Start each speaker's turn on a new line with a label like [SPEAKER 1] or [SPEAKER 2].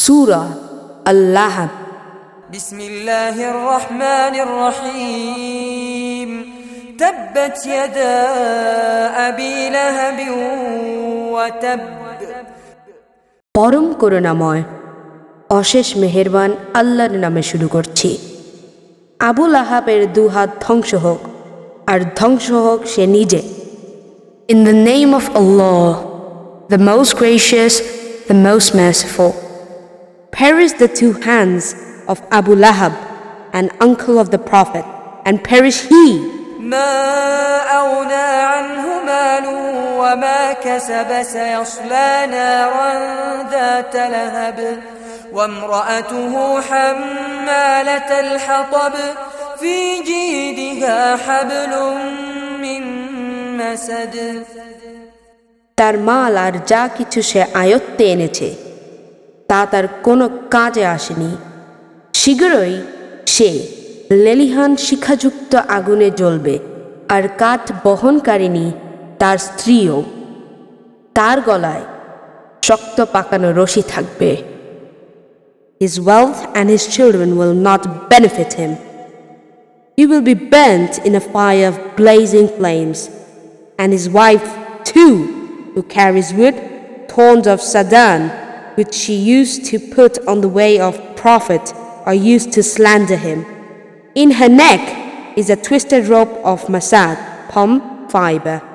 [SPEAKER 1] Surah Al-Lahab.
[SPEAKER 2] Bismillahir Rahmanir Rahim. Tabbat yada Abi Lahab wa tab.
[SPEAKER 1] পরম করুণাময় অশেষ মেহেরবান আল্লাহর নামে শুরু করছি। আবু লাহাবের দুহাত ধ্বংস হোক, আর ধ্বংস হোক সে নিজে। In the name of Allah, the most gracious, the most merciful. Perish the two hands of Abu Lahab, an uncle of the Prophet, and perish he.
[SPEAKER 2] ما أغنى عنه ماله وما كسب سيصلى نارا ذات لهب وامرأته حمالة الحطب في جيدها حبل من مسد.
[SPEAKER 1] তার মাল আর যা কিছু সে আয়ত্তে এনেছে তা তার কোনো কাজে আসেনি। শীঘ্রই সে লেলিহান শিখাযুক্ত আগুনে জ্বলবে, আর কাঠ বহনকারিণী তার স্ত্রীও। তার গলায় শক্ত পাকানো রশি থাকবে। His wealth and his children will not benefit him. He will be burnt in a fire of blazing flames, and his wife too, who carries wood, thorns of Sadan, which she used to put on the way of Prophet, are used to slander him. In her neck is a twisted rope of masad, palm fiber.